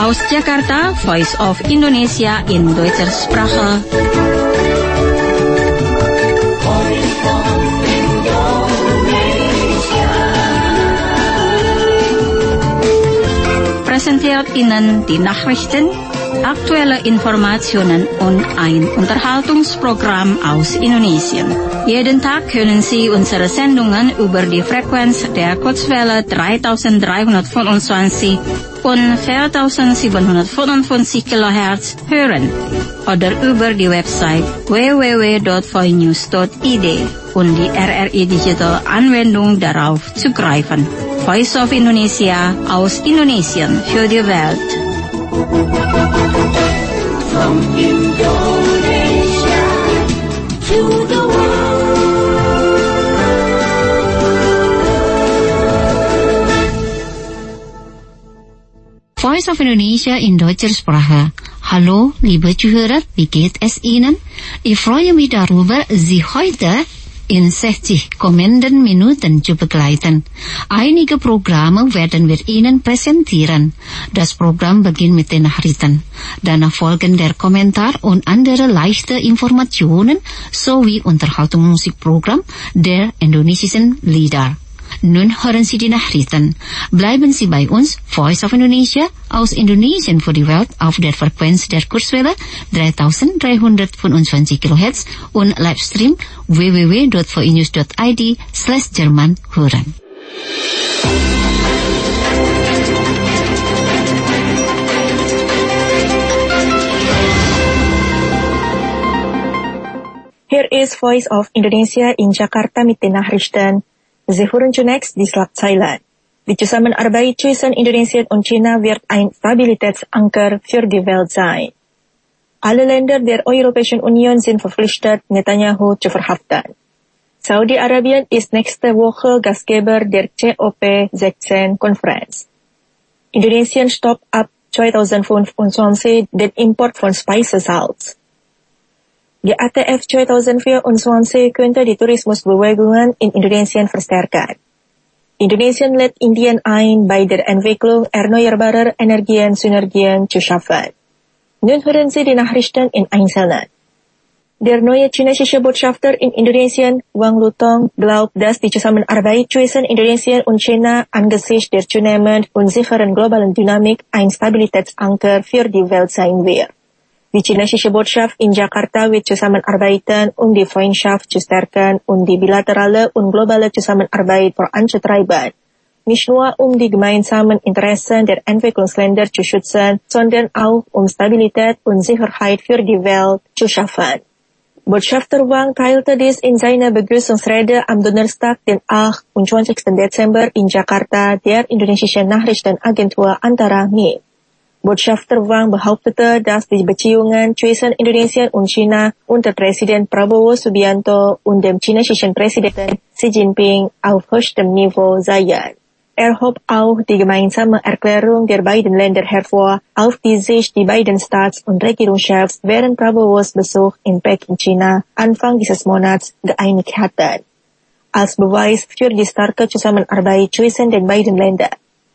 Aus Jakarta, Voice of Indonesia in Deutscher Sprache. Präsentiert Ihnen die Nachrichten, aktuelle Informationen und ein Unterhaltungsprogramm aus Indonesien. Jeden Tag können Sie unsere Sendungen über die Frequenz der Kurzwelle 3325 und 4755 kHz hören oder über die Website www.voinews.id und die RRI Digital Anwendung darauf zugreifen. Voice of Indonesia aus Indonesien für die Welt. From Indonesia to the world. Voice of Indonesia in deutscher Sprache. Hallo, liebe Zuhörer, wie geht es Ihnen? Ich freue mich darüber, Sie heute in 60 kommenden Minuten zu begleiten. Einige Programme werden wir Ihnen präsentieren. Das Programm beginnt mit den Nachrichten. Danach folgen der Kommentar und andere leichte Informationen sowie Unterhaltungsmusikprogramm der indonesischen Lieder. Nun hören Sie die Nachrichten. Bleiben Sie bei uns, Voice of Indonesia, aus Indonesien für die Welt auf der Frequenz der Kurzwelle 3325 kHz und Livestream www.voinews.id/Jerman hören. Here is Voice of Indonesia in Jakarta mit den Nachrichten. Sie hören zunächst die Schlagzeilen. Die Zusammenarbeit zwischen Indonesien und China wird ein Stabilitätsanker für die Welt sein. Alle Länder der Europäischen Union sind verpflichtet, Netanyahu zu verhaften. Saudi-Arabien ist nächste Woche Gastgeber der COP16-Konferenz. Indonesien stoppt ab 2025 den Import von Speisesalz. Die ATF 2024 könnte die Tourismusbewegungen in Indonesien verstärken. Indonesien lädt Indien ein, bei der Entwicklung erneuerbarer Energien-Synergien zu schaffen. Nun hören Sie die Nachrichten in Einzelnen. Der neue chinesische Botschafter in Indonesien, Wang Lutong, glaubt, dass die Zusammenarbeit zwischen Indonesien und China angesichts der zunehmend unsicheren globalen Dynamik ein Stabilitätsanker für die Welt sein wird. Die chinesische Botschaft in Jakarta wird zusammenarbeiten, um die Freundschaft zu stärken und die bilaterale und globale Zusammenarbeit voranzutreiben. Nicht nur um die gemeinsamen Interessen der Entwicklungsländer zu schützen, sondern auch um Stabilität und Sicherheit für die Welt zu schaffen. Botschafter Wang teilte dies in seiner Begrüßungsrede am Donnerstag, den 28. Dezember in Jakarta, der indonesischen Nachrichtenagentur Antara mit. Botschafter Wang behauptete, dass die Beziehungen zwischen Indonesien und China unter Präsident Prabowo Subianto und dem chinesischen Präsidenten Xi Jinping auf höchstem Niveau seien. Er hob auch die gemeinsame Erklärung der beiden Länder hervor, auf die sich die beiden Staats- und Regierungschefs während Prabowos Besuch in Peking, China, Anfang dieses Monats geeinigt hatten. Als Beweis für die starke Zusammenarbeit zwischen den beiden Ländern.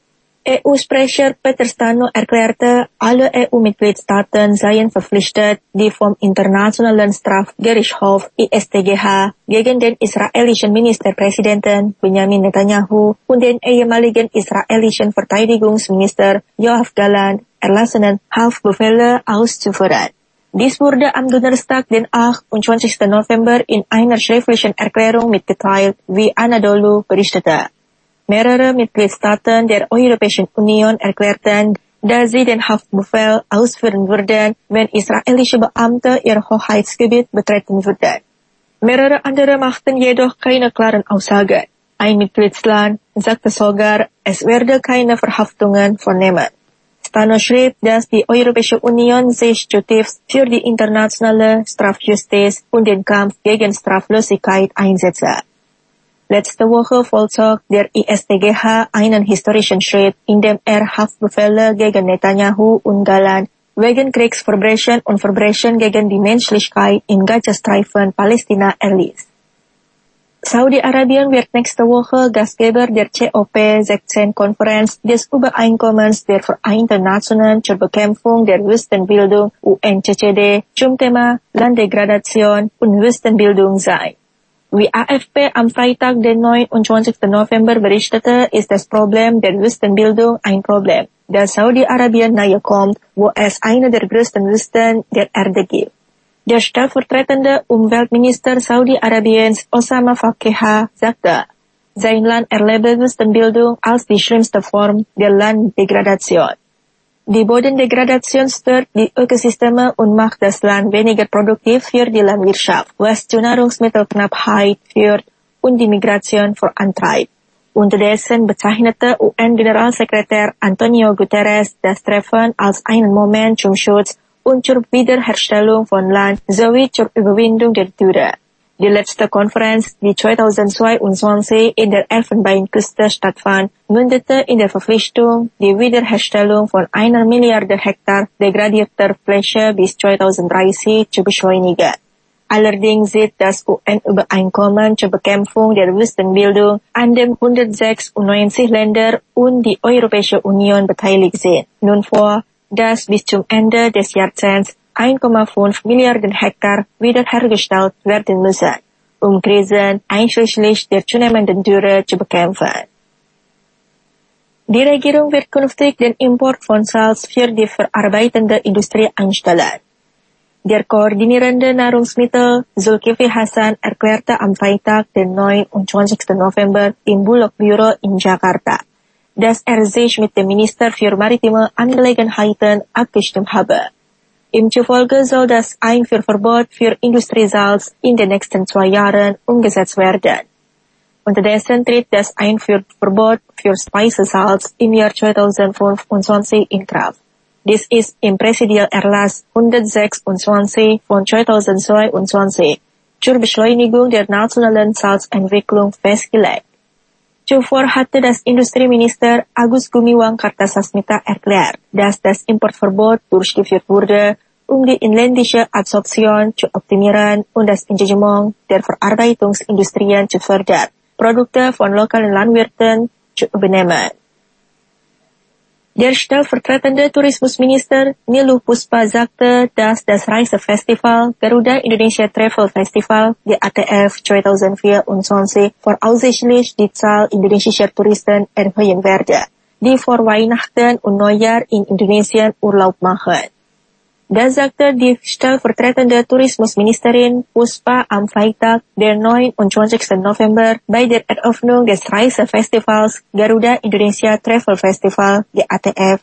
EU-Sprecher Peter Stano erklärte, alle EU-Mitgliedstaaten seien verpflichtet, die vom Internationalen Strafgerichtshof ISTGH gegen den israelischen Ministerpräsidenten Benjamin Netanyahu und den ehemaligen israelischen Verteidigungsminister Yoav Gallant erlassenen Haftbefehle auszuführen. Dies wurde am Donnerstag, den 28. November in einer schriftlichen Erklärung mitgeteilt, wie Anadolu berichtete. Mehrere Mitgliedstaaten der Europäischen Union erklärten, dass sie den Haftbefehl ausführen würden, wenn israelische Beamte ihr Hoheitsgebiet betreten würden. Mehrere andere machten jedoch keine klaren Aussagen. Ein Mitgliedsland sagte sogar, es werde keine Verhaftungen vornehmen. Stano schrieb, dass die Europäische Union sich zutiefst für die internationale Strafjustiz und den Kampf gegen Straflosigkeit einsetze. Letzte Woche vollzog der ISTGH einen historischen Schritt, indem er Haftbefehle gegen Netanyahu und Gallant wegen Kriegsverbrechen und Verbrechen gegen die Menschlichkeit im Gazastreifen Palästina erließ. Saudi-Arabien wird nächste Woche Gastgeber der COP16-Konferenz des Übereinkommens der Vereinten Nationen zur Bekämpfung der Wüstenbildung UNCCD zum Thema Landdegradation und Wüstenbildung sein. Wie AFP am Freitag, den 29. November berichtete, ist das Problem der Wüstenbildung ein Problem, das Saudi-Arabien nahe kommt, wo es eine der größten Wüsten der Erde gibt. Der stellvertretende Umweltminister Saudi-Arabiens Osama Fakeha sagte, sein Land erlebe Wüstenbildung als die schlimmste Form der Landdegradation. Die Bodendegradation stört die Ökosysteme und macht das Land weniger produktiv für die Landwirtschaft, was zu Nahrungsmittelknappheit führt und die Migration vorantreibt. Unterdessen bezeichnete UN-Generalsekretär Antonio Guterres das Treffen als einen Moment zum Schutz und zur Wiederherstellung von Land sowie zur Überwindung der Dürre. Die letzte Konferenz, die 2022 in der Elfenbeinküste stattfand, mündete in der Verpflichtung, die Wiederherstellung von 1 Milliarde Hektar degradierter Fläche bis 2030 zu beschleunigen. Allerdings sieht das UN-Übereinkommen zur Bekämpfung der Wüstenbildung, an dem 196 Länder und die Europäische Union beteiligt sind, nun vor, dass bis zum Ende des Jahrzehnts 1,5 Milliarden Hektar wiederhergestellt werden müssen, um Krisen einschließlich der zunehmenden Dürre zu bekämpfen. Die Regierung wird künftig den Import von Salz für die verarbeitende Industrie einstellen. Der koordinierende Nahrungsmittel Zulkifli Hasan erklärte am Freitag, den 29. November, im Bulog-Büro in Jakarta, dass er sich mit dem Minister für maritime Angelegenheiten abgestimmt habe. Ihm zufolge soll das Einfuhrverbot für Industriesalz in den nächsten 2 Jahren umgesetzt werden. Unterdessen tritt das Einfuhrverbot für Speisesalz im Jahr 2025 in Kraft. Dies ist im Präsidialerlass 126 von 2022 zur Beschleunigung der nationalen Salzentwicklung festgelegt. Zuvor hatte das Industrieminister Agus Gumiwang Kartasasmita erklärt, dass das Importverbot durchgeführt wurde, um die inländische Absorption zu optimieren und das Engagement der Verarbeitungsindustrien zu fördern, Produkte von lokalen Landwirten zu übernehmen. Der stellvertretende Tourismusminister Niluh Puspa sagte, dass das Reisefestival Garuda Indonesia Travel Festival GATF 2024 voraussichtlich die Zahl indonesischer Touristen erhöhen werde, die vor Weihnachten und Neujahr in Indonesien Urlaub machen. Das sagte die stellvertretende Tourismusministerin Puspa am Freitag, den 29. November, bei der Eröffnung des Reisefestivals Garuda Indonesia Travel Festival GATF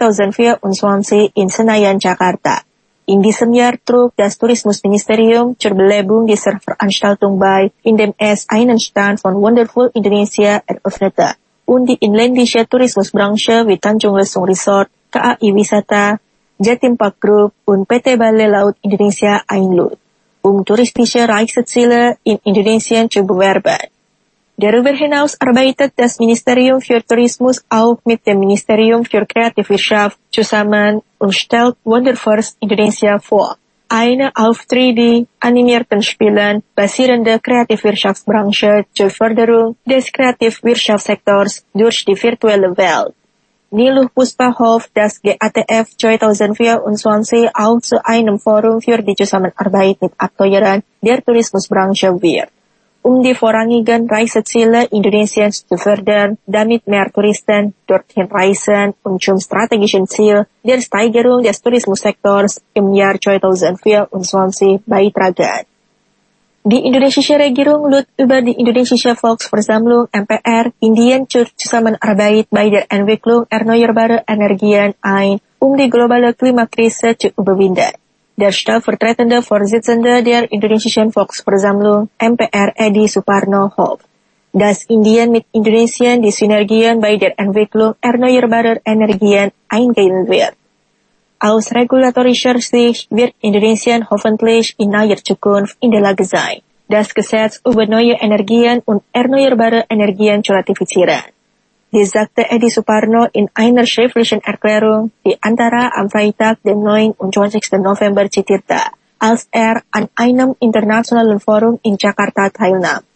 2024 in Senayan, Jakarta. In diesem Jahr trug das Tourismusministerium zur Belebung dieser Veranstaltung bei, indem es einen Stand von Wonderful Indonesia eröffnete und die inländische Tourismusbranche wie Tanjung Lesung Resort, KAI Wisata, Jatim Park Group und PT Balai Laut Indonesia einlud, touristische Reiseziele in Indonesien zu bewerben. Darüber hinaus arbeitet das Ministerium für Tourismus auch mit dem Ministerium für Kreativwirtschaft zusammen und stellt Wonderfirst Indonesia vor, eine auf 3D-animierten Spielen basierende Kreativwirtschaftsbranche zur Förderung des Kreativwirtschaftssektors durch die virtuelle Welt. Niluh Puspa hofft, dass GATF 2024 auch zu einem Forum für die Zusammenarbeit mit Akteuren der Tourismusbranche wird, um die vorrangigen Reiseziele Indonesiens zu fördern, damit mehr Touristen dorthin reisen und zum strategischen Ziel der Steigerung des Tourismussektors im Jahr 2024 beitragen. Die indonesische Regierung lud über die indonesische Volksversammlung MPR Indien zur Zusammenarbeit bei der Entwicklung erneuerbarer Energien ein, um die globale Klimakrise zu überwinden. Der stellvertretende Vorsitzende der indonesischen Volksversammlung MPR Edi Suparno hofft, dass Indien mit Indonesien die Synergien bei der Entwicklung erneuerbarer Energien eingehen wird. Aus regulatorischer Sicht wird Indonesien hoffentlich in naher Zukunft in der Lage sein, das Gesetz über neue Energien und erneuerbare Energien zu ratifizieren. Dies sagte Edi Suparno in einer schriftlichen Erklärung, die Antara am Freitag, den 29. November zitierte, als er an einem internationalen Forum in Jakarta teilnahm.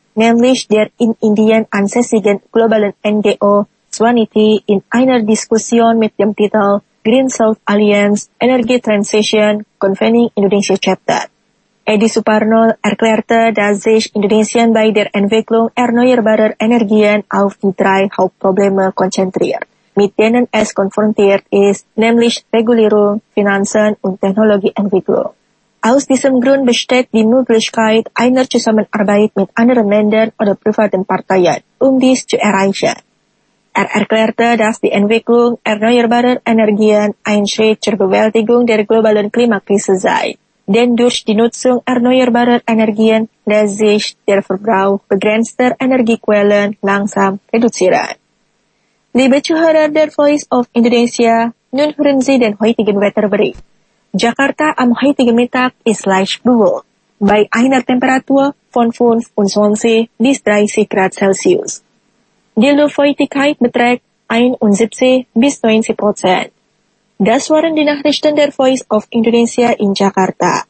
nämlich der in Indien ansässigen globalen NGO Swanity in einer Diskussion mit dem Titel Green South Alliance Energy Transition Convening Indonesia Chapter. Edi Suparno erklärte, dass sich Indonesien bei der Entwicklung erneuerbarer Energien auf die 3 Hauptprobleme konzentriert, mit denen es konfrontiert ist, nämlich Regulierung, Finanzen und Technologieentwicklung. Aus diesem Grund besteht die Möglichkeit einer Zusammenarbeit mit anderen Ländern oder privaten Parteien, um dies zu erreichen. Er erklärte, dass die Entwicklung erneuerbarer Energien ein Schritt zur Bewältigung der globalen Klimakrise sei. Denn durch die Nutzung erneuerbarer Energien lässt sich der Verbrauch begrenzter Energiequellen langsam reduzieren. Liebe Zuhörer der Voice of Indonesia, nun hören Sie den heutigen Wetterbericht. Jakarta am heutigen Mittag ist leicht bewölkt, bei einer Temperatur von 25 bis 30 Grad Celsius. Die Luftfeuchtigkeit beträgt 71 bis 90%. Das waren die Nachrichten der Voice of Indonesia in Jakarta.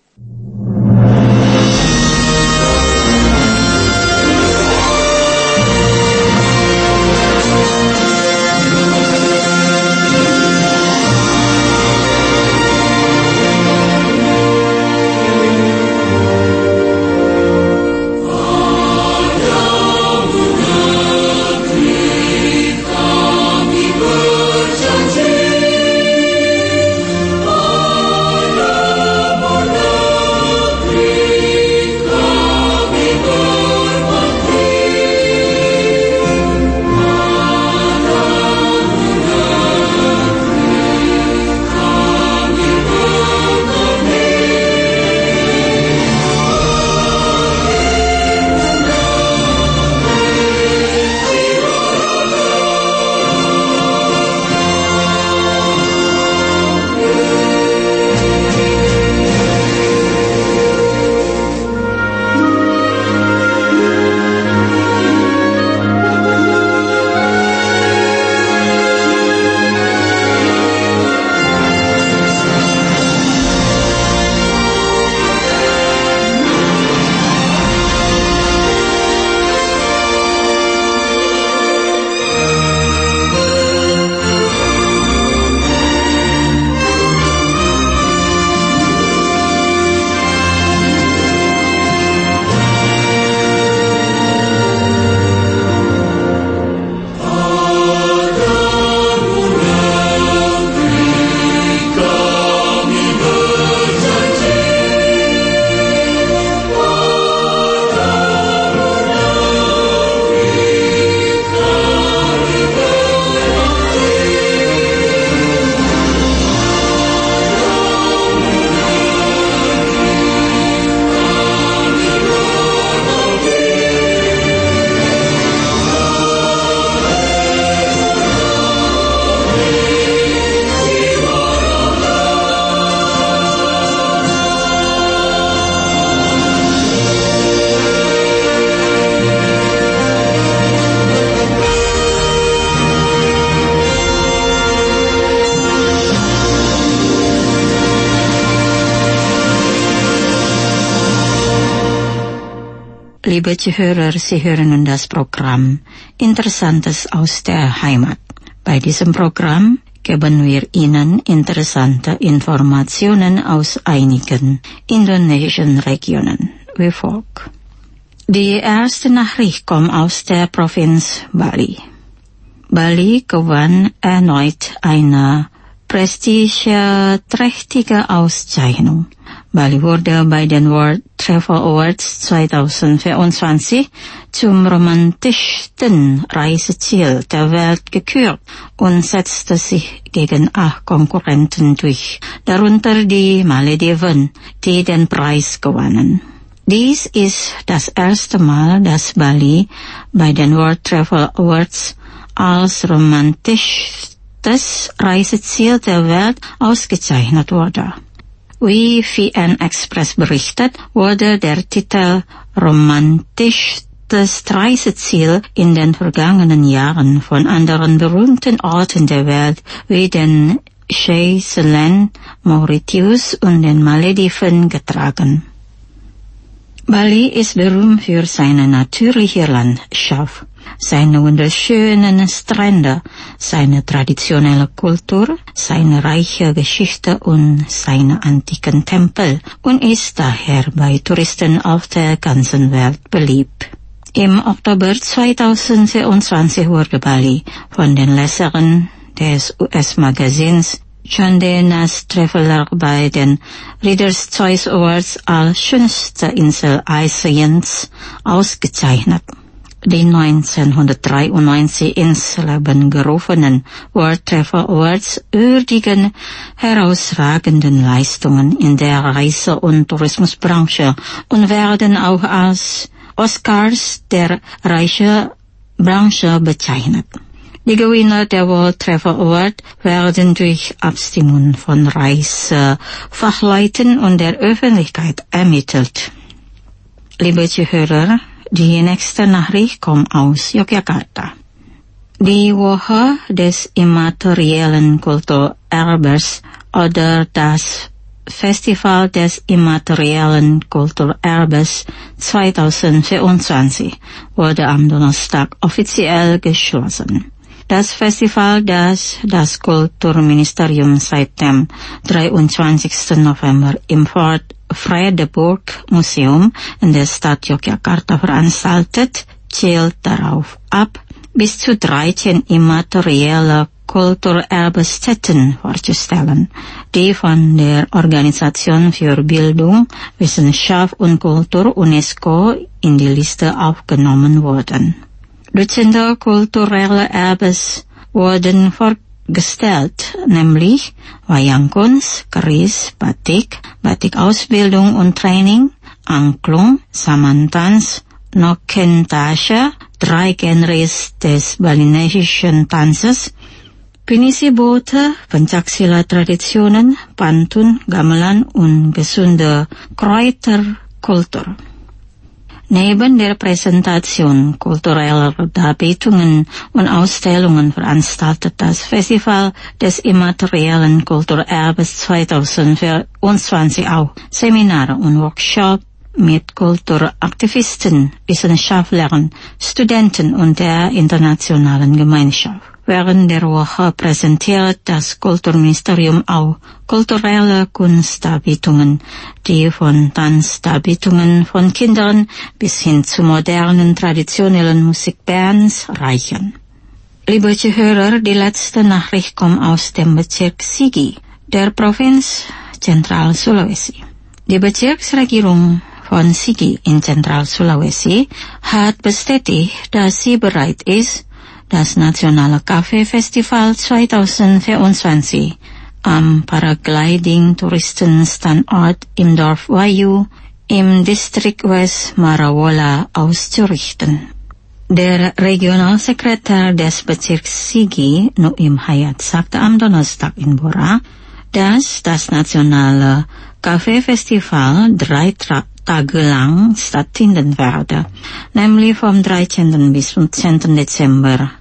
Liebe Zuhörer, Sie hören nun das Programm Interessantes aus der Heimat. Bei diesem Programm geben wir Ihnen interessante Informationen aus einigen indonesischen Regionen wie folgt. Die erste Nachricht kommt aus der Provinz Bali. Bali gewann erneut eine prestigeträchtige Auszeichnung. Bali wurde bei den World Travel Awards 2024 zum romantischsten Reiseziel der Welt gekürt und setzte sich gegen 8 Konkurrenten durch, darunter die Malediven, die den Preis gewannen. Dies ist das erste Mal, dass Bali bei den World Travel Awards als romantischstes Reiseziel der Welt ausgezeichnet wurde. Wie VN Express berichtet, wurde der Titel romantischstes Reiseziel in den vergangenen Jahren von anderen berühmten Orten der Welt wie den Seychellen, Mauritius und den Malediven getragen. Bali ist berühmt für seine natürliche Landschaft, seine wunderschönen Strände, seine traditionelle Kultur, seine reiche Geschichte und seine antiken Tempel und ist daher bei Touristen auf der ganzen Welt beliebt. Im Oktober 2022 wurde Bali von den Lesern des US-Magazins Condé Nast Traveler bei den Reader's Choice Awards als schönste Insel Asiens ausgezeichnet. Die 1993 ins Leben gerufenen World Travel Awards würdigen herausragenden Leistungen in der Reise- und Tourismusbranche und werden auch als Oscars der Reisebranche bezeichnet. Die Gewinner der World Travel Award werden durch Abstimmung von Reisefachleuten und der Öffentlichkeit ermittelt. Liebe Zuhörer, die nächste Nachricht kommt aus Yogyakarta. Die Woche des immateriellen Kulturerbes oder das Festival des immateriellen Kulturerbes 2024 wurde am Donnerstag offiziell geschlossen. Das Festival, das das Kulturministerium seit dem 23. November im Fort Friedeburg Museum in der Stadt Yogyakarta veranstaltet, zielt darauf ab, bis zu 13 immaterielle Kulturerbestätten vorzustellen, die von der Organisation für Bildung, Wissenschaft und Kultur UNESCO in die Liste aufgenommen wurden. Dutzende kulturelle Erbes wurden vorgestellt, nämlich Wayangkunst, Keris, Batik, Batikausbildung und Training, Angklung, Samantanz, Nokentasche, 3 Genres des balinesischen Tanzes, Pinisi-Boote, Pencaksilat-Traditionen, Pantun, Gamelan und gesunde Kräuterkultur. Neben der Präsentation kultureller Darbietungen und Ausstellungen veranstaltet das Festival des immateriellen Kulturerbes 2024 auch Seminare und Workshops mit Kulturaktivisten, Wissenschaftlern, Studenten und der internationalen Gemeinschaft. Während der Woche präsentiert das Kulturministerium auch kulturelle Kunstdarbietungen, die von Tanzdarbietungen von Kindern bis hin zu modernen, traditionellen Musikbands reichen. Liebe Zuhörer, die letzte Nachricht kommt aus dem Bezirk Sigi, der Provinz Zentral-Sulawesi. Die Bezirksregierung von Sigi in Zentral-Sulawesi hat bestätigt, dass sie bereit ist, das nationale Kaffee-Festival 2024 am Paragliding-Touristenstandort im Dorf Wayu im Distrikt West Marawola auszurichten. Der Regionalsekretär des Bezirks Sigi, Nuim Hayat, sagte am Donnerstag in Bora, dass das nationale Kaffee-Festival 3 Tage lang stattfinden werde, nämlich vom 13. bis 15. Dezember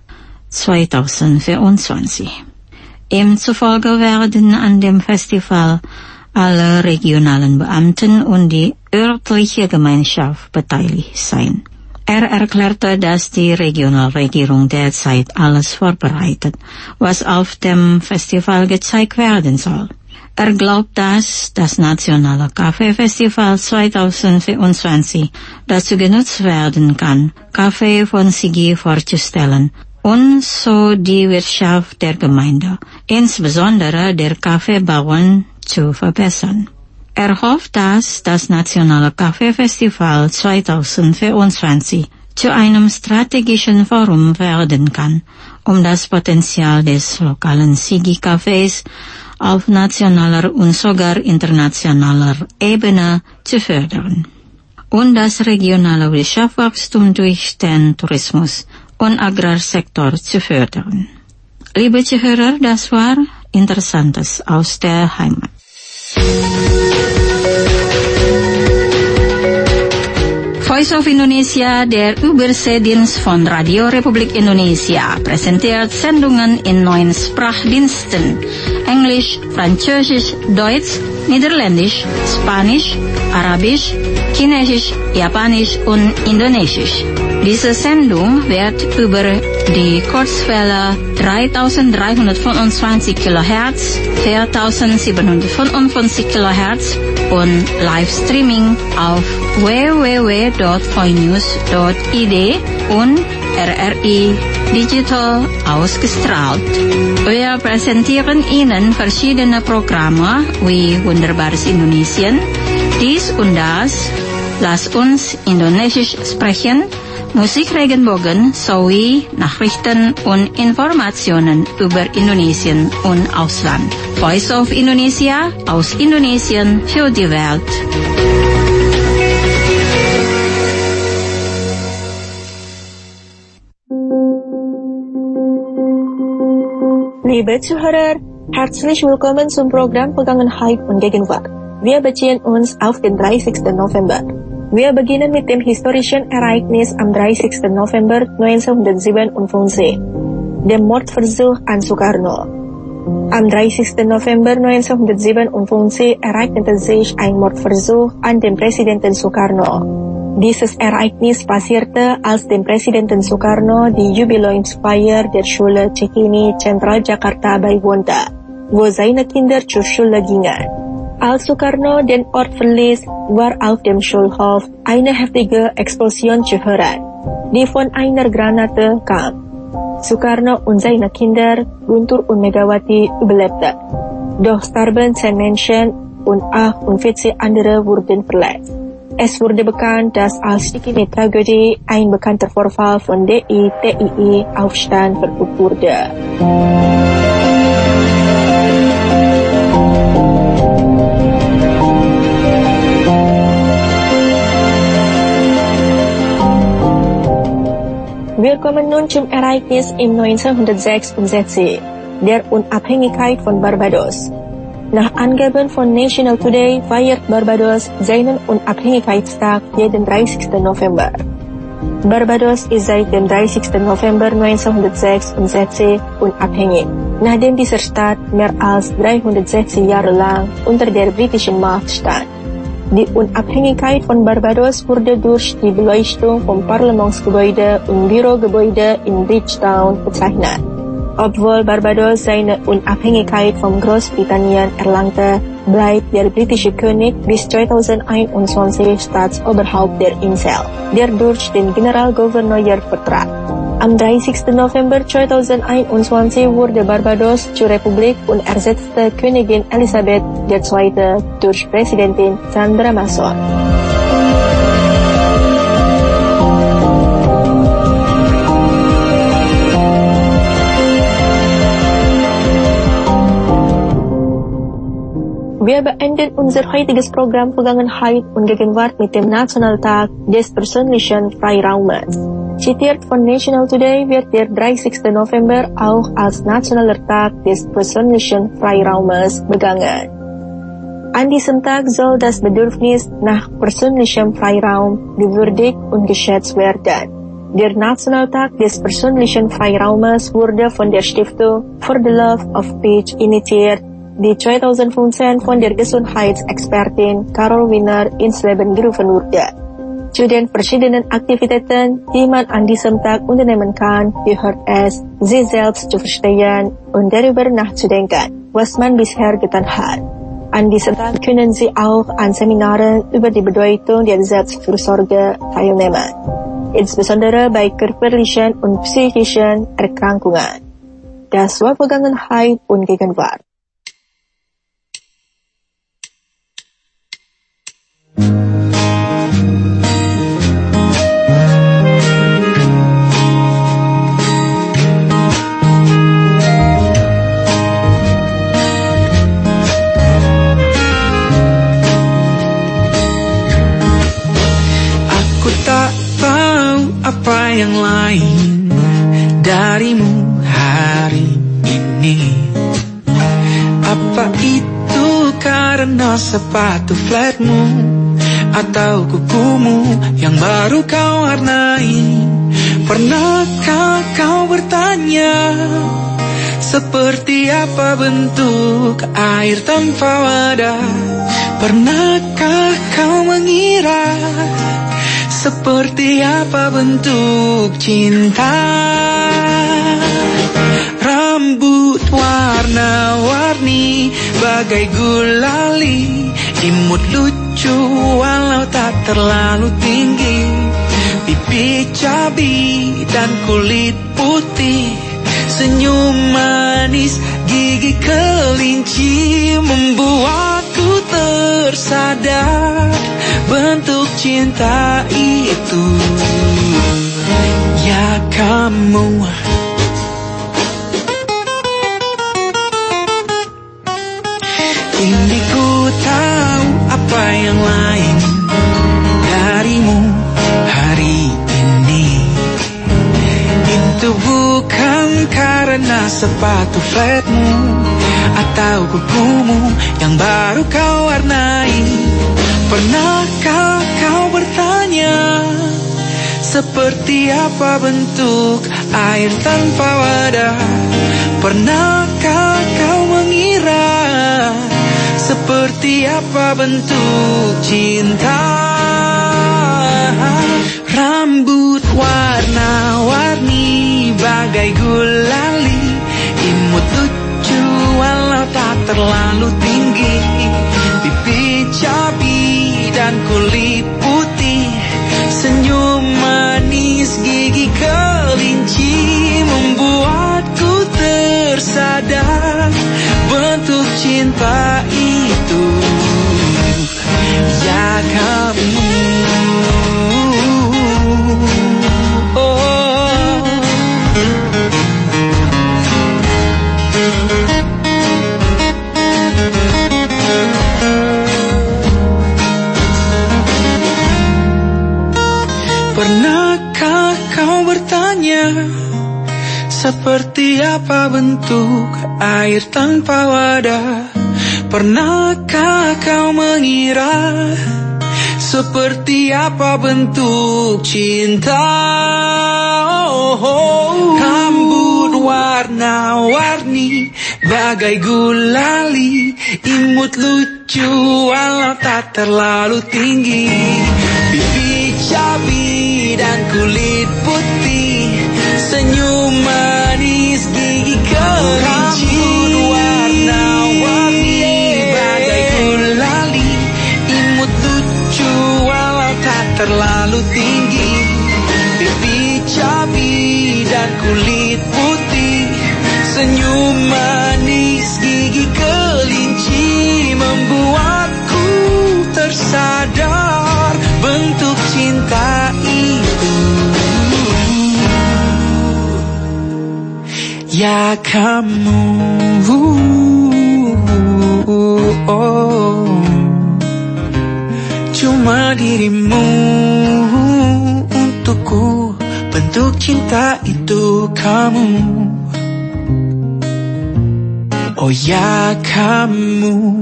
2024. Ihm zufolge werden an dem Festival alle regionalen Beamten und die örtliche Gemeinschaft beteiligt sein. Er erklärte, dass die Regionalregierung derzeit alles vorbereitet, was auf dem Festival gezeigt werden soll. Er glaubt, dass das nationale Kaffee-Festival 2024 dazu genutzt werden kann, Kaffee von Sigi vorzustellen und so die Wirtschaft der Gemeinde, insbesondere der Kaffeebauern, zu verbessern. Er hofft, dass das nationale Kaffee-Festival 2024 zu einem strategischen Forum werden kann, um das Potenzial des lokalen Sigi-Cafés auf nationaler und sogar internationaler Ebene zu fördern und das regionale Wirtschaftswachstum durch den Tourismus und Agrarsektor zu fördern. Liebe Zuhörer, das war Interessantes aus der Heimat. Voice of Indonesia, der Überseedienst von Radio Republik Indonesia, präsentiert Sendungen in 9 Sprachdiensten: Englisch, Französisch, Deutsch, Niederländisch, Spanisch, Arabisch, Chinesisch, Japanisch und Indonesisch. Diese Sendung wird über die Kurzwelle 3325 kHz, 4755 kHz und Livestreaming auf www.voinews.id und RRI Digital ausgestrahlt. Wir präsentieren Ihnen verschiedene Programme wie Wunderbares Indonesien, dies und das, Lass uns Indonesisch sprechen, Musik Regenbogen sowie Nachrichten und Informationen über Indonesien und Ausland. Voice of Indonesia aus Indonesien für die Welt. Liebe Zuhörer, herzlich willkommen zum Programm Vergangenheit und Gegenwart. Wir beziehen uns auf den 30. November. Wir beginnen mit dem historischen Ereignis am 30. November 1957, dem Mordversuch an Sukarno. Am 30. November 1957 ereignete sich ein Mordversuch an dem Präsidenten Sukarno. Dieses Ereignis passierte, als dem Präsidenten Sukarno die Jubiläumsfeier der Schule Cikini Zentral Jakarta beiwohnte, wo seine Kinder zur Schule gingen. Als Sukarno den Ort verließ, war auf dem Schulhof eine heftige Explosion zu hören, die von einer Granate kam. Sukarno und seine Kinder, Guntur und Megawati, überlebten. Doch starben 10 Menschen und 48 andere wurden verletzt. Es wurde bekannt, dass als Cikini-Tragödie ein bekannter Vorfall von DITII-Aufstand verübt wurde. Wir kommen nun zum Ereignis im 1966, der Unabhängigkeit von Barbados. Nach Angaben von National Today feiert Barbados seinen Unabhängigkeitstag jeden 30. November. Barbados ist seit dem 30. November 1966 unabhängig, nachdem dieser Staat mehr als 360 Jahre lang unter der britischen Macht stand. Die Unabhängigkeit von Barbados wurde durch die Beleuchtung von Parlamentsgebäude und Bürogebäude in Bridgetown bezeichnet. Obwohl Barbados seine Unabhängigkeit von Großbritannien erlangte, bleibt der britische König bis 2021 Staatsoberhaupt der Insel, der durch den Generalgouverneur vertrat. Am 30. November 2021 wurde Barbados zur Republik und ersetzte Königin Elisabeth II. Durch Präsidentin Sandra Mason. Wir beenden unser heutiges Programm Vergangenheit und Gegenwart mit dem Nationaltag des persönlichen Freiraumes. Zitiert von National Today wird der 30. November auch als Nationaler Tag des persönlichen Freiraumes begangen. An diesem Tag soll das Bedürfnis nach persönlichem Freiraum gewürdigt und geschätzt werden. Der Nationaltag des persönlichen Freiraumes wurde von der Stiftung for the Love of Peace initiiert, die 2015 von der Gesundheitsexpertin Carol Wiener ins Leben gerufen wurde. Zu den verschiedenen Aktivitäten, die man an diesem Tag unternehmen kann, gehört es, sich selbst zu verstehen und darüber nachzudenken, was man bisher getan hat. An diesem Tag können Sie auch an Seminaren über die Bedeutung der Selbstfürsorge teilnehmen, insbesondere bei körperlichen und psychischen Erkrankungen. Das war Vergangenheit und Gegenwart. Apa yang lain darimu hari ini? Apa itu karena sepatu flatmu atau kukumu yang baru kau warnai? Pernahkah kau bertanya seperti apa bentuk air tanpa wadah Pernahkah kau mengira seperti apa bentuk cinta? Rambut warna-warni bagai gulali, imut lucu walau tak terlalu tinggi, pipi cabi dan kulit putih, senyum manis gigi kelinci, membuatku tersadar bentuk cinta itu. Ya kamu, kini ku tahu apa yang lain darimu hari ini. Itu bukan karena sepatu flatmu atau kukumu yang baru kau warnai. Pernahkah kau bertanya seperti apa bentuk air tanpa wadah? Pernahkah kau mengira seperti apa bentuk cinta? Rambut warna-warni bagai gulali, imut lucu walau tak terlalu tinggi, pipi cabi dan kulit putih, senyum manis gigi kelinci, membuatku tersadar bentuk cinta itu. Ya kamu, pernahkah kau bertanya seperti apa bentuk air tanpa wadah? Pernahkah kau mengira seperti apa bentuk cinta? Rambut warna-warni bagai gulali, imut lucu walau tak terlalu tinggi, pipi cabi dan kulit putih, senyum manis gigi kelinci. Rambut warna-warni bagai gulali, imut lucu walau tak terlalu tinggi, pipi cabi dan kulit putih, senyum manis gigi kelinci, membuatku tersadar bentuk cinta itu. Ya kamu, cuma dirimu untukku, bentuk cinta itu kamu. Oh ya kamu.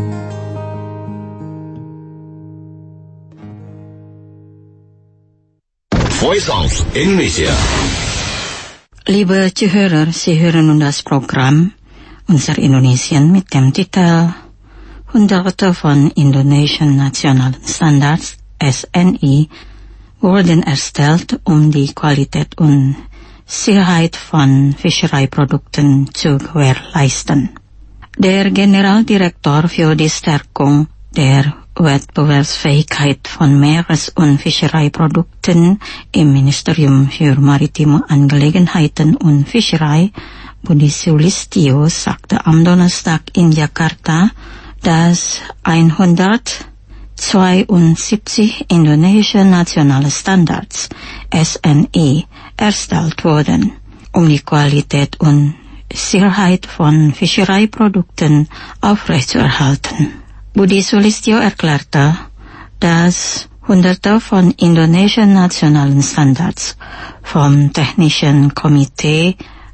Voice of Indonesia. Liebe Zuhörer, Sie hören nun das Programm Unser Indonesien mit dem Titel Hunderte von Indonesian Nationalen Standards SNI wurden erstellt, um die Qualität und Sicherheit von Fischereiprodukten zu gewährleisten. Der Generaldirektor für die Stärkung der Wettbewerbsfähigkeit von Meeres- und Fischereiprodukten im Ministerium für Maritime Angelegenheiten und Fischerei, Budi Sulistyo, sagte am Donnerstag in Jakarta, dass 172 indonesische nationale Standards SNI erstellt wurden, um die Qualität und Sicherheit von Fischereiprodukten aufrechtzuerhalten. Budi Sulistyo erklärte, dass Hunderte von indonesischen nationalen Standards vom Technischen Komitee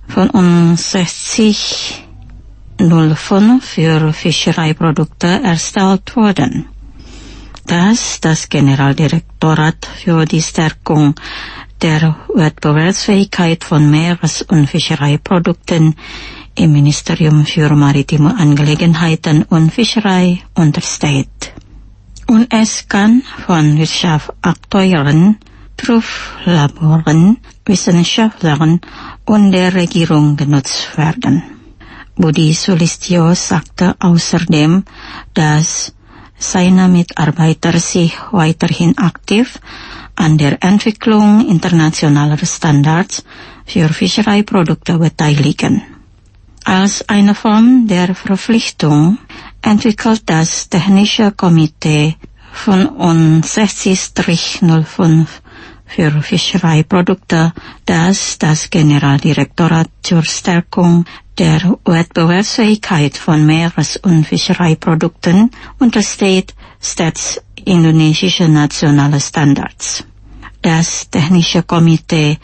6505 für Fischereiprodukte erstellt wurden. Dass das Generaldirektorat für die Stärkung der Wettbewerbsfähigkeit von Meeres- und Fischereiprodukten im Ministerium für maritime Angelegenheiten und Fischerei untersteht. Und es kann von Wirtschaftsakteuren, Prüflaboren, Wissenschaftlern und der Regierung genutzt werden. Budi Sulistyo sagte außerdem, dass seine Mitarbeiter sich weiterhin aktiv an der Entwicklung internationaler Standards für Fischereiprodukte beteiligen. Als eine Form der Verpflichtung entwickelt das Technische Komitee 65-05 für Fischereiprodukte, das Generaldirektorat zur Stärkung der Wettbewerbsfähigkeit von Meeres- und Fischereiprodukten untersteht stets indonesische nationale Standards. Das Technische Komitee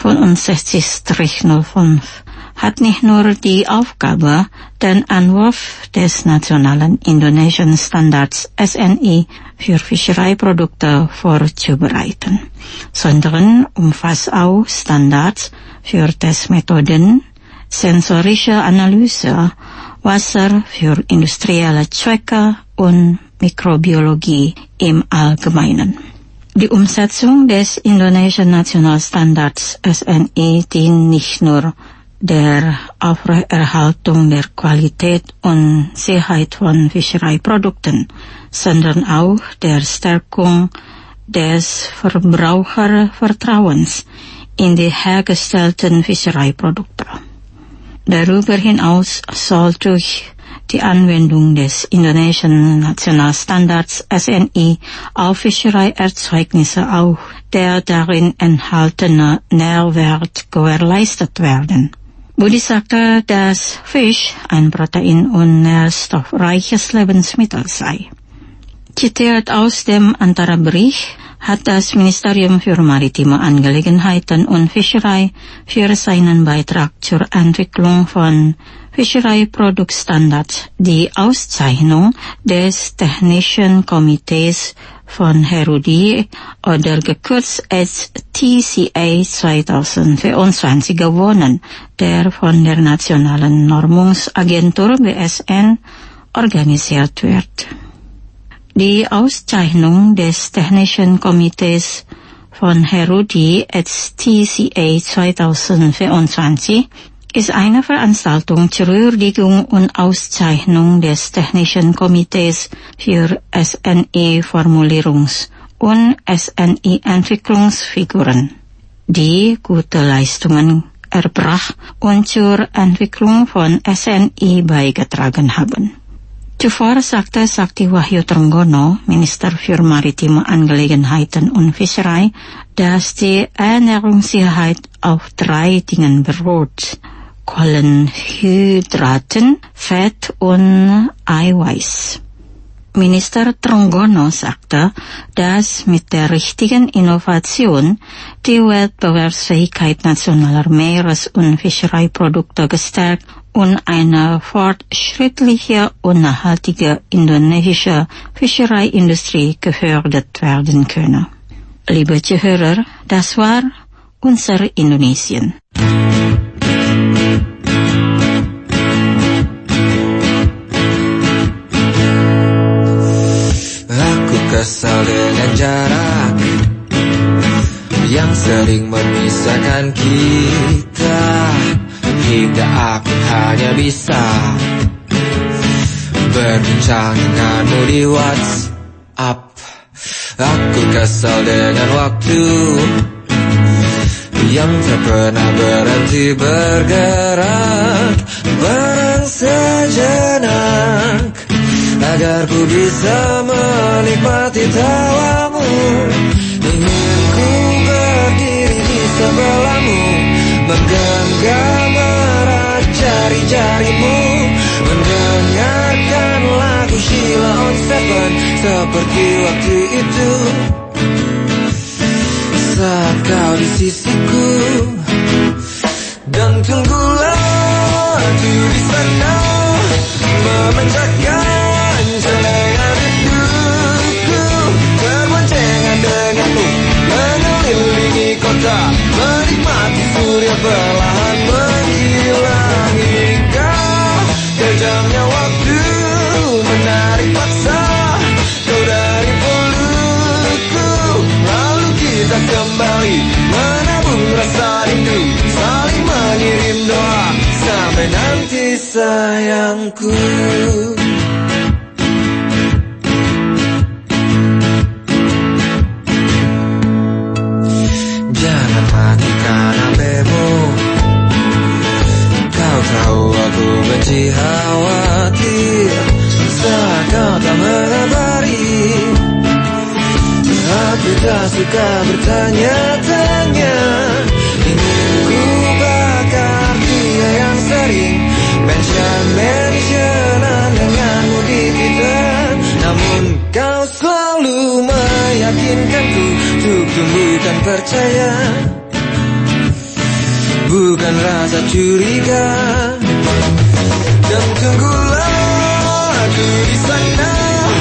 65-05 hat nicht nur die Aufgabe, den Entwurf des nationalen Indonesian Standards SNI für Fischereiprodukte vorzubereiten, sondern umfasst auch Standards für Testmethoden, sensorische Analyse, Wasser für industrielle Zwecke und Mikrobiologie im Allgemeinen. Die Umsetzung des Indonesian National Standards SNI dient nicht nur der Aufrechterhaltung der Qualität und Sicherheit von Fischereiprodukten, sondern auch der Stärkung des Verbrauchervertrauens in die hergestellten Fischereiprodukte. Darüber hinaus soll durch die Anwendung des Indonesian Nationalstandards SNI auf Fischereierzeugnisse auch der darin enthaltene Nährwert gewährleistet werden. Budi sagte, dass Fisch ein protein- und nährstoffreiches Lebensmittel sei. Zitiert aus dem Antara-Bericht hat das Ministerium für maritime Angelegenheiten und Fischerei für seinen Beitrag zur Entwicklung von Fischereiproduktstandards die Auszeichnung des Technischen Komitees von Herudi oder gekürzt als TCA 2024 gewonnen, der von der Nationalen Normungsagentur BSN organisiert wird. Die Auszeichnung des Technischen Komitees von Herudi als TCA 2024 ist eine Veranstaltung zur Würdigung und Auszeichnung des Technischen Komitees für SNI-Formulierungs- und SNI-Entwicklungsfiguren, die gute Leistungen erbracht und zur Entwicklung von SNI beigetragen haben. Zuvor sagte Sakti Wahyu Trenggono, Minister für maritime Angelegenheiten und Fischerei, dass die Ernährungssicherheit auf 3 Dingen beruht: Kohlenhydraten, Fett und Eiweiß. Minister Trenggono sagte, dass mit der richtigen Innovation die Wettbewerbsfähigkeit nationaler Meeres- und Fischereiprodukte gestärkt und eine fortschrittliche und nachhaltige indonesische Fischereiindustrie gefördert werden könne. Liebe Zuhörer, das war unser Indonesien. Aku kesal dengan jarak yang sering memisahkan kita, hingga aku hanya bisa berbincang denganmu di WhatsApp. Aku kesal dengan waktu yang tak pernah berhenti bergerak, barang sejenak agar ku bisa menikmati tawamu. Ingin ku berdiri di sebelahmu, menggenggam erat jari-jarimu, mendengarkan lagu Sheila on Seven seperti waktu itu saat kau di sisiku. Dan tunggulah aku di sana, memanjakan celengan rinduku, berboncengan denganmu, mengelilingi kota, menikmati surya perlahan menghilang hingga sampai nanti sayangku. Jangan matikan HP-mu, kau tahu aku benci khawatir saat kau tak mengabari. Aku tak suka bertanya-tanya, ingin ku bakar dia yang sering mention-mentionan denganmu di Twitter. Namun kau selalu meyakinkanku untuk tumbuhkan percaya, bukan rasa curiga. Dan tunggulah aku di sana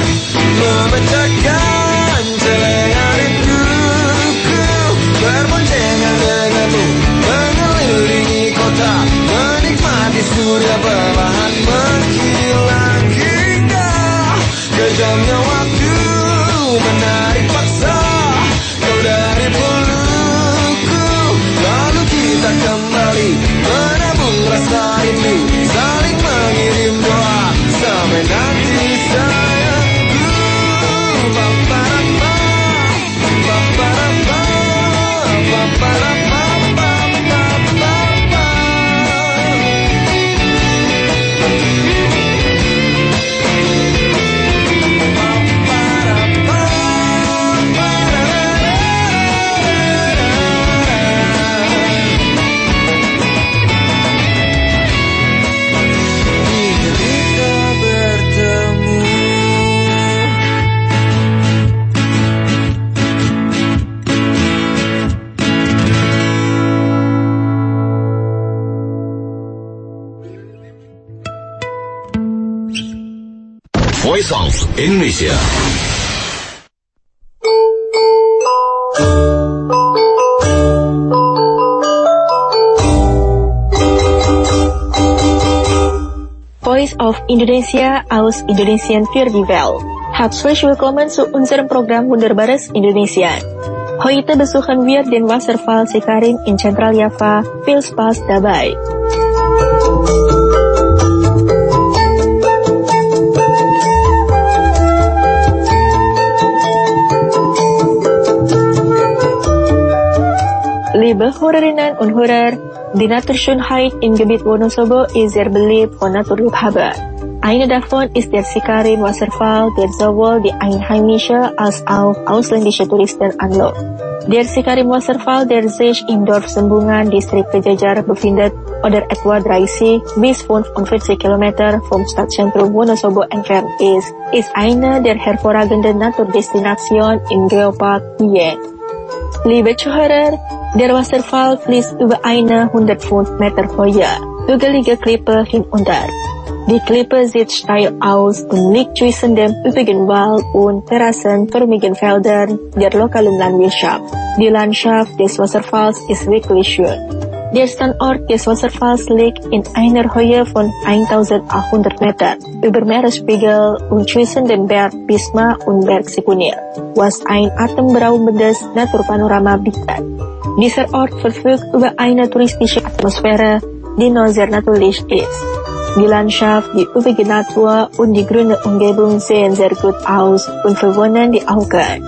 memecahkan celengan rinduku, berboncengan denganmu mengelilingi kota, menikmati surya perlahan menghilang hingga kejamnya waktu menarik paksa kau dari pelukku. Lalu kita kembali menabung rasa rindu, saling mengirim doa sampai nanti sayangku. Ba-ba-da-ba, ba-ba-da-ba, ba-ba-da-ba, ba-ba-da-ba. Voice of Indonesia. Voice of Indonesia aus Indonesian für die Welt. Herzlich willkommen zu unserem Programm Wunderbares Indonesia. Heute besuchen wir den Wasserfall Sikarim in Zentraljava, viel Spaß dabei. Liebe Hörerinnen und Hörer, die Naturschönheit im Gebiet Wonosobo ist sehr beliebt von Naturliebhaber. Einer davon ist der Sikarim Wasserfall, der sowohl die einheimische als auch ausländische Touristen anlockt. Der Sikarim Wasserfall, der sich im Dorf Sembungan, Distrik Pejajar befindet oder etwa 30 bis 45 Kilometer vom Stadtzentrum Wonosobo entfernt ist eine der hervorragenden Naturdestinationen im Geopark Hien. Liebe Zuhörer, der Wasserfall fließt über eine 105 Meter hohe, hügelige Klippe hinunter. Die Klippe sieht steil aus und liegt zwischen dem üppigen Wald und terrassenförmigen Feldern der lokalen Landwirtschaft. Die Landschaft des Wasserfalls ist wirklich schön. Der Standort des Wasserfalls liegt in einer Höhe von 1800 Meter über Meeresspiegel und zwischen dem Berg Bisma und Berg Sikunir, was ein atemberaubendes Naturpanorama bietet. Dieser Ort verfügt über eine touristische Atmosphäre, die noch sehr natürlich ist. Die Landschaft, die üppige Natur und die grüne Umgebung sehen sehr gut aus und verwöhnen die Augen.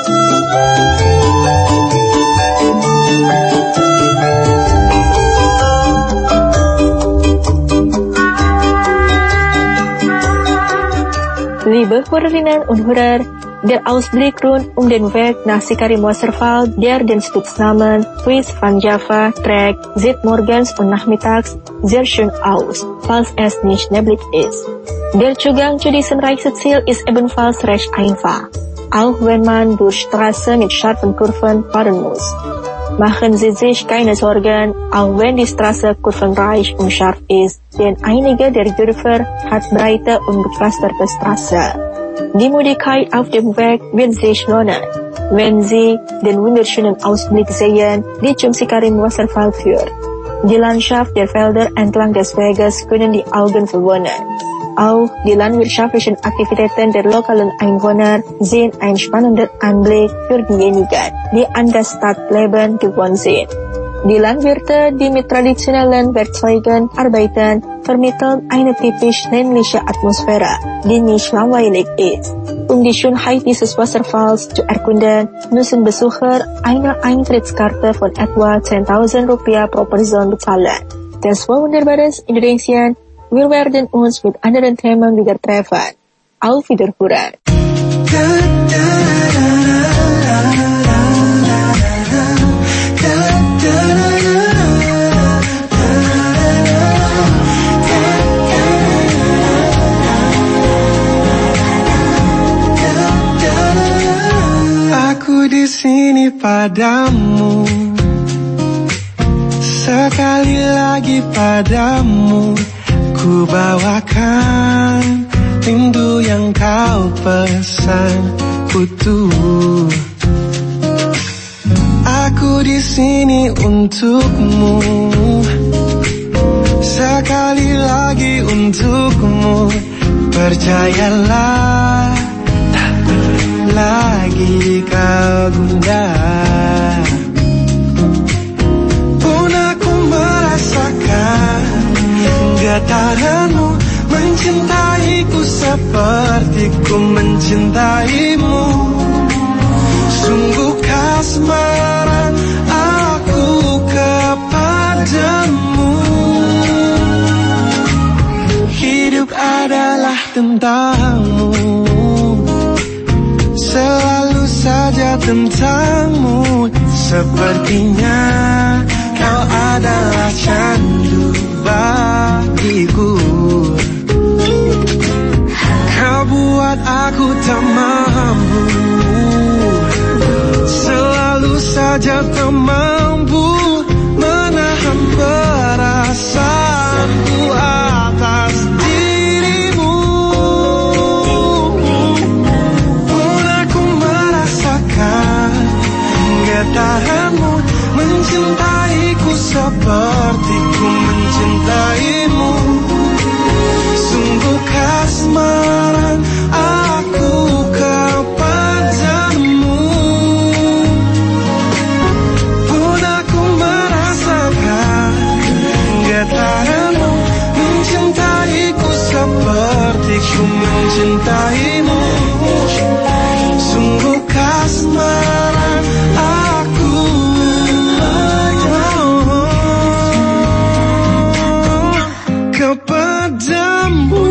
Liebe Hörerinnen und Hörer, der Ausblick rund um den Weg nach Sikarim Wasserfall, der den Spitznamen Vis van Java trägt, sieht morgens und nachmittags sehr schön aus, falls es nicht neblig ist. Der Zugang zu diesem Reiseziel ist ebenfalls recht einfach, auch wenn man durch Straßen mit scharfen Kurven fahren muss. Machen Sie sich keine Sorgen, auch wenn die Straße kurvenreich und scharf ist, denn einige der Dörfer hat breite und gepflasterte Straßen. Die Müdigkeit auf dem Weg wird sich lohnen, wenn Sie den wunderschönen Ausblick sehen, der zum Sikarim Wasserfall führt. Die Landschaft der Felder entlang des Weges können die Augen verwöhnen. Auch die landwirtschaftlichen Aktivitäten der lokalen Einwohner sind ein spannender Anblick für diejenigen, die an das Stadtleben gewohnt sind. Die Landwirte, die mit traditionellen Werkzeugen arbeiten, vermitteln eine typisch ländliche Atmosphäre, die nicht langweilig ist. Um die Schönheit dieses Wasserfalls zu erkunden, müssen Besucher eine Eintrittskarte von etwa 10.000 Rupiah pro Person bezahlen. Das war wunderbares Indonesien. Wir werden uns mit anderen Themen wieder treffen. Auf Wiederhören. Aku di sini padamu, sekali lagi padamu, ku bawakan rindu yang kau pesan utuh. Aku di sini untukmu, sekali lagi untukmu. Percayalah, tak lagi kau gundah. Pun aku merasakan getaranmu, mencintaiku seperti ku mencintaimu. Sungguh kasmaran aku kepadamu. Hidup adalah tentangmu, selalu saja tentangmu. Sepertinya kau adalah candu bagiku. Kau buat aku tak mampu, selalu saja tak mampu menahan perasaanku atas dirimu. Pun aku merasakan getaranmu, mencintaiku seperti ku mencintaimu. Sungguh kasmaran aku kepadamu. Pun aku merasakan getaranmu, mencintaiku seperti ku mencintaimu. Sungguh kasmaran aku kepadamu.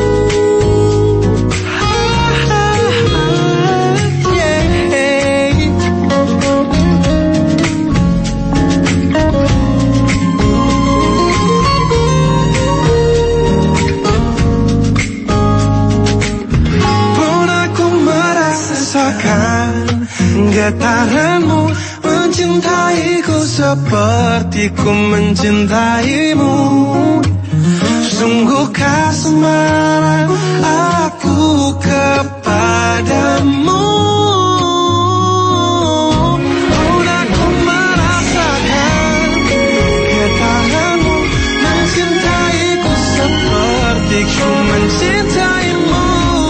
Getaranmu, mencintaiku seperti ku mencintaimu. Sungguh kasmaran aku kepadamu. Pun aku merasakan getaranmu, mencintaiku seperti ku mencintaimu.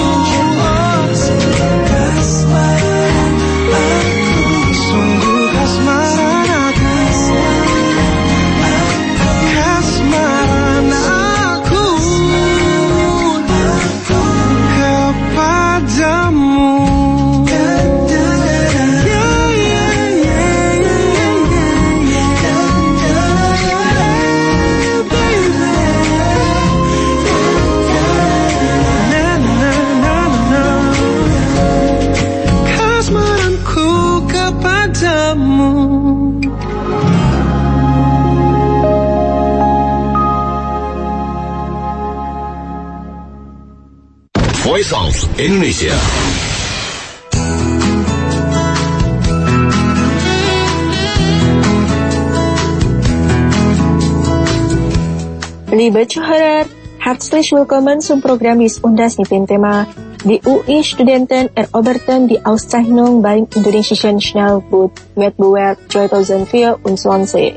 Voice of Indonesia. Liebe Zuhörer, herzlich willkommen zum Programm des Undas mit dem Thema Die UI-Studenten eroberten die Auszeichnung beim Indonesischen Schnellbootwettbewerb 2024.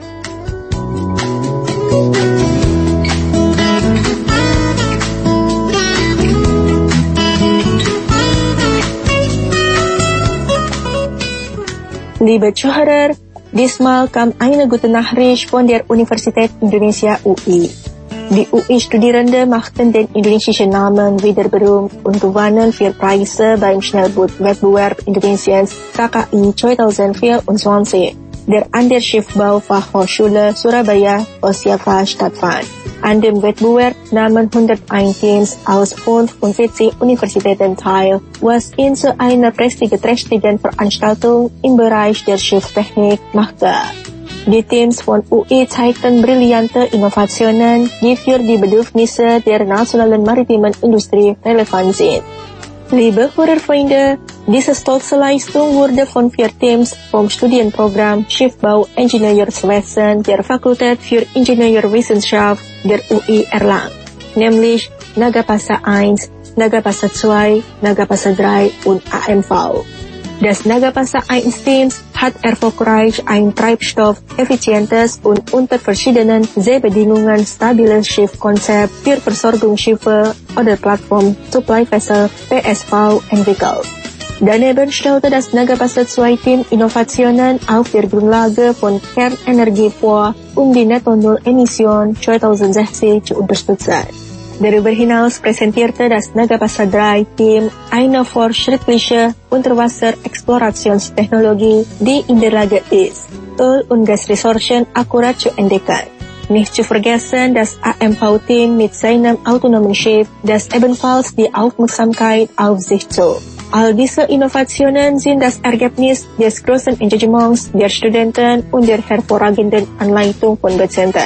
Liebe Zuhörer, Diesmal kam eine gute Nachricht von der Universität Indonesia UI. Die UI-Studierenden machten den indonesischen Namen wieder berühmt und gewannen 4 Preise beim Schnellboot-Wettbewerb Indonesiens KKI 2024, der an der Schiffbau-Fachhochschule Surabaya Osaka stattfand. An dem Wettbewerb nahmen 101 Teams aus 45 Universitäten teil, was ihn zu einer prestigeträchtigen Veranstaltung im Bereich der Schifftechnik machte. Die Teams von UI zeigten brillante Innovationen, die für die Bedürfnisse der nationalen maritimen Industrie relevant sind. Liebe Hörerfreunde, diese stolze Leistung wurde von 4 Teams vom Studienprogramm Schiffbau-Ingenieurswesen der Fakultät für Ingenieurwissenschaft der UI erlangt, nämlich Nagapasa 1, Nagapasa 2, Nagapasa 3 und AMV. Das Nagapasa 1 Teams hat erfolgreich ein treibstoffeffizientes und unter verschiedenen Seebedingungen stabiles Schiffkonzept für Versorgungsschiffe oder Plattform Supply Vessel PSV entwickelt. Daneben stellte das Nagapasa 2 Team Innovationen auf der Grundlage von Kernenergie vor, um die Netto-Null-Emission 2060 zu unterstützen. Darüber hinaus präsentierte das Nagapasa 3 Team eine fortschrittliche Unterwasserexplorationstechnologie, die in der Lage ist, Öl- und Gasressourcen akkurat zu entdecken. Nicht zu vergessen das AMV-Team mit seinem autonomen Schiff, das ebenfalls die Aufmerksamkeit auf sich zog. All diese Innovationen sind das Ergebnis des großen Engagements der Studenten und der hervorragenden Anleitung von Dozenten.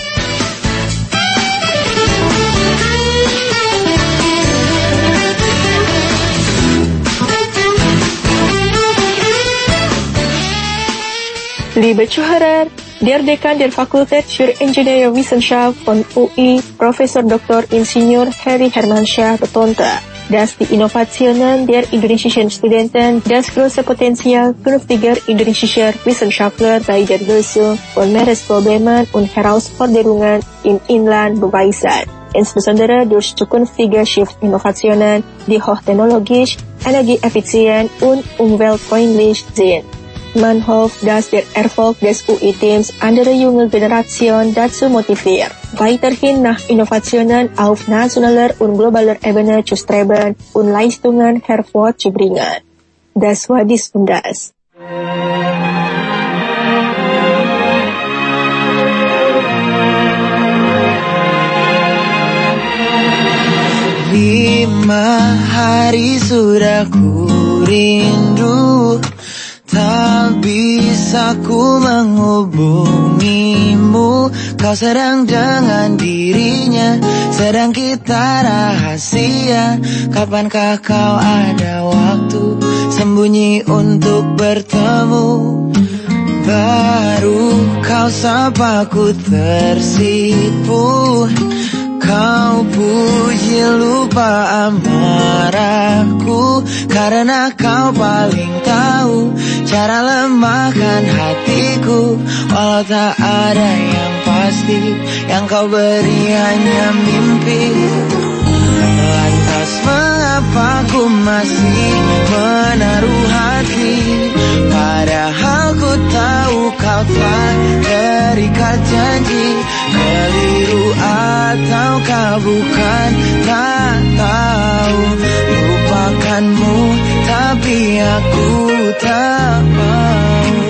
Liebe Zuhörer, der Dekan der Fakultät für Ingenieurwissenschaft von UI, Professor Dr. Ingenieur Heri Hermansyah betonte, dass die Innovationen der indonesischen Studenten das große Potenzial künftiger indonesischer Wissenschaftler bei der Lösung von Meeresproblemen und Herausforderungen im Inland beweisen, insbesondere durch zukünftige Schiffinnovationen, die hochtechnologisch, energieeffizient und umweltfreundlich sind. Man hofft, dass der Erfolg des UI-Teams andere junge Generation dazu motiviert, weiterhin nach Innovationen auf nationaler und globaler Ebene zu streben und Leistungen hervorzubringen. Das war dies und das. Lima hari sudah ku rindu, tak bisa ku menghubungimu. Kau sedang dengan dirinya, sedang kita rahasia. Kapankah kau ada waktu sembunyi untuk bertemu? Baru kau sapa ku tersipu. Kau puji lupa amarahku, karena kau paling tahu cara lemahkan hatiku. Walau tak ada yang pasti, yang kau beri hanya mimpi. Lantas mengapa ku masih menaruh hati, padahal ku tahu kau telah terikat janji. Keliru ataukah bukan, tak tahu. Lupakanmu tapi aku tak mau.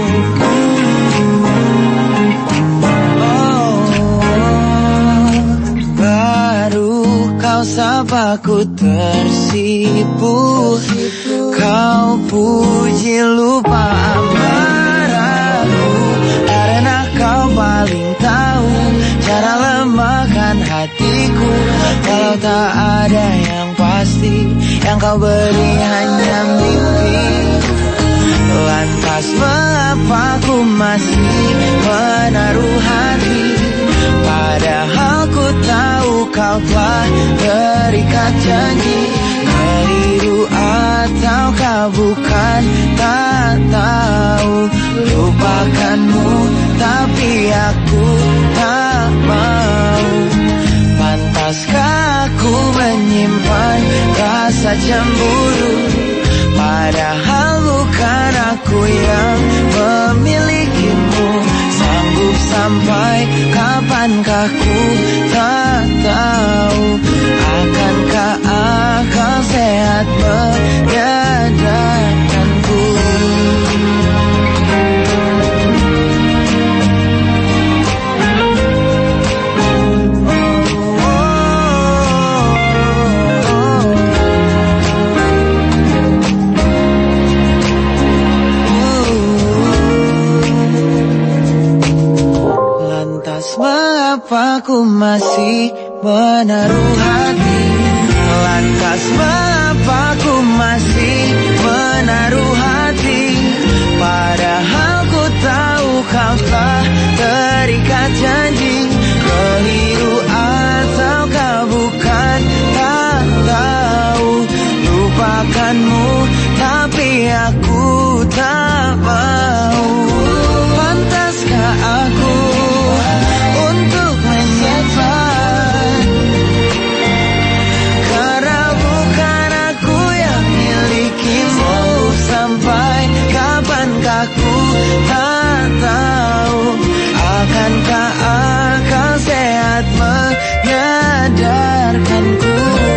Baru kau sapa ku tersipu. Kau puji lupa amarahku, karena kau paling tahu cara lemahkan hatiku. Walau tak ada yang pasti, yang kau beri hanya mimpi. Lantas mengapa ku masih menaruh hati, padahal ku tahu kau telah terikat janji. Keliru ataukah bukan, tak tahu. Lupakanmu tapi aku tak mau. Pantaskah aku menyimpan rasa cemburu, padahal bukan aku yang memilikimu. sampai kapankah ku tak tahu. Akankah akal sehat menyadarkanku? Mengapa ku masih menaruh hati? Lantas mengapa ku masih menaruh hati? Padahal ku tahu kau telah terikat janji. Keliru atau kau bukan, tak tahu. Lupakanmu tapi aku tak mau. Pantaskah aku untuk menyimpan? Karena bukan aku yang milikimu. Sampai kapankah ku tak tahu. Akankah akal sehat menyadarkanku?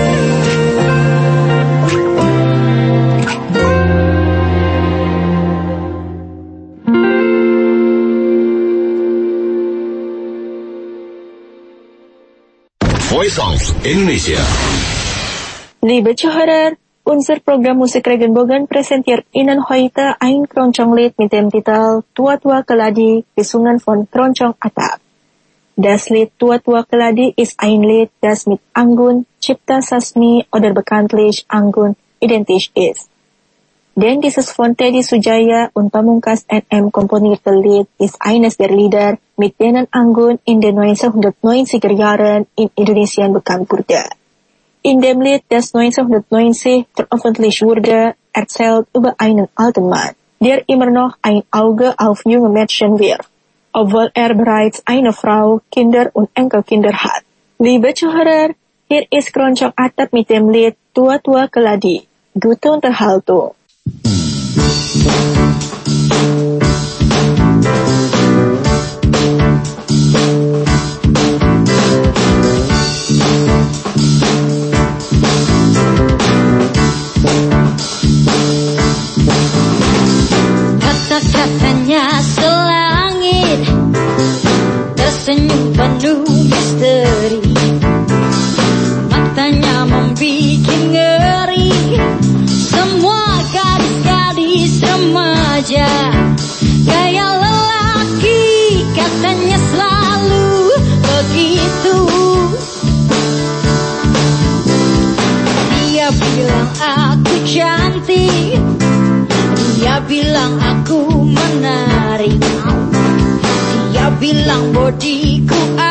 Voice of Indonesia. Liebe Zuhörer, unser Programm Musik Regenbogen präsentiert Ihnen heute ein Keroncong-Lied mit dem Titel Tua Tua Keladi, gesungen von Keroncong Atap. Das Lied Tua Tua Keladi ist ein Lied, das mit Anggun Cipta Sasmi oder bekanntlich Anggun identisch ist. Denn dieses von Teddy Sujaya und Pamungkas NM komponierte Lied ist eines der Lieder, mit denen Anggun in den 1990er Jahren in Indonesia bekannt wurde. In dem Lied, das 1990 veröffentlicht wurde, erzählt über einen alten Mann, der immer noch ein Auge auf junge Mädchen wirft, obwohl er bereits eine Frau, Kinder und Enkelkinder hat. Liebe Zuhörer, hier ist Keroncong Atap mit dem Lied Tua Tua Keladi. Gute Unterhaltung. Kata-katanya selangit, tersenyum penuh misteri, matanya membikin ngeri. Semua gadis-gadis remaja, gaya lelaki katanya selalu begitu. Dia bilang aku cantik, dia bilang aku menarik, dia bilang bodiku